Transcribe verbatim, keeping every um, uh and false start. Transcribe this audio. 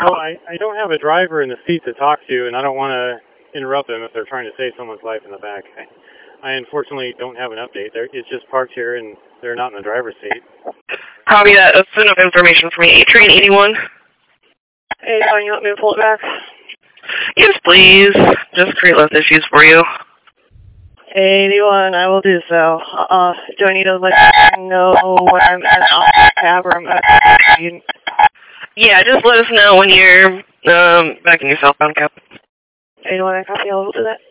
Well, I, I don't have a driver in the seat to talk to, and I don't want to interrupt them if they're trying to save someone's life in the back. I, I unfortunately don't have an update. They're, it's just parked here, and they're not in the driver's seat. Copy that. That's enough information for me. Train eighty-one. eighty-one, you want me to pull it back? Yes, please. Just create less issues for you. eighty-one, I will do so. Uh, do I need to let you know when I'm at the cab or I'm at the... Yeah, just let us know when you're um, back in your southbound cab. eighty-one, I copy, I will do that.